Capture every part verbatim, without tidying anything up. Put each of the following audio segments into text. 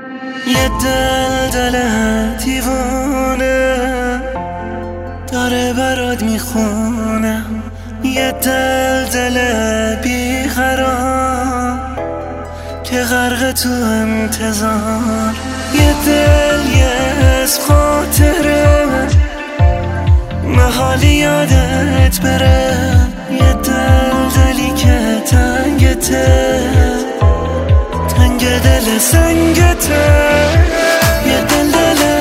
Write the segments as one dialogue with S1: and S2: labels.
S1: یه دل دل دیوانه داره برات میخونه، یه دل دل بیقرار که غرق تو انتظار، یه دل یه از خاطره محالی یادت بره، یه دل دلی که تنگته تنگ دل سنگته، یه دل دله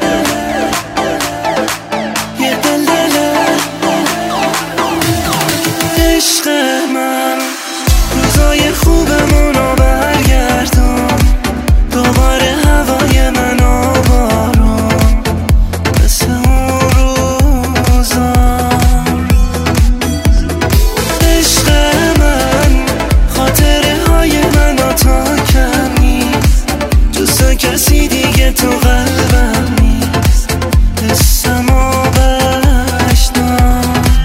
S1: یه دل دله عشق من. روزای خوبمونو برگردون، دوباره هوای من و بارون مثل اون روزا. عشق من خاطره های من و تا کم نیست، جز کسی دیگه تو قلبم نیست، حسم و بشنام.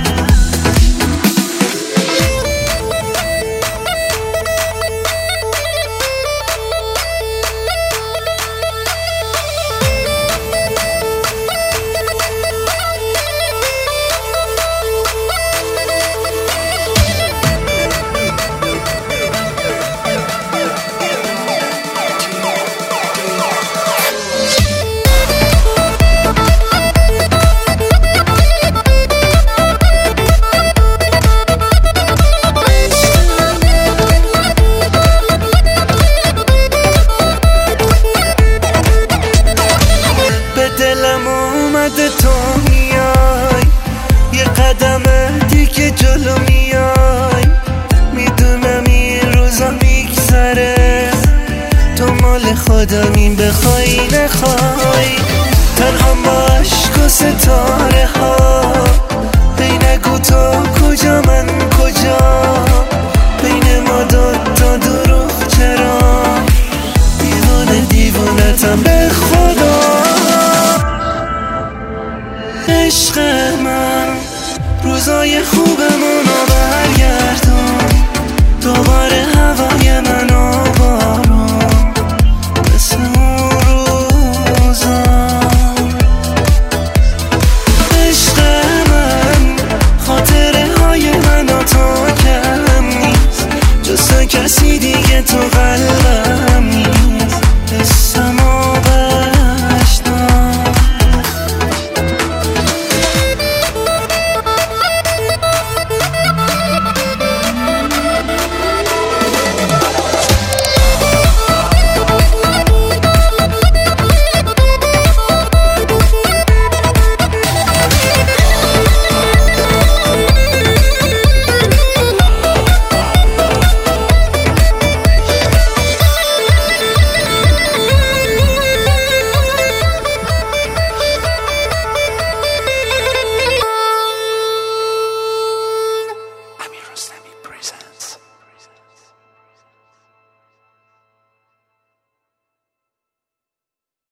S1: دلم اومده تو میای، یه قدم دیگه جلو میای، میدونم این روزا میگذره، تو مال خودمین بخوای نخوای، تنها با عشق و ستاره ها، هی نگو تو کجا من کجا، بین ما دوتا دو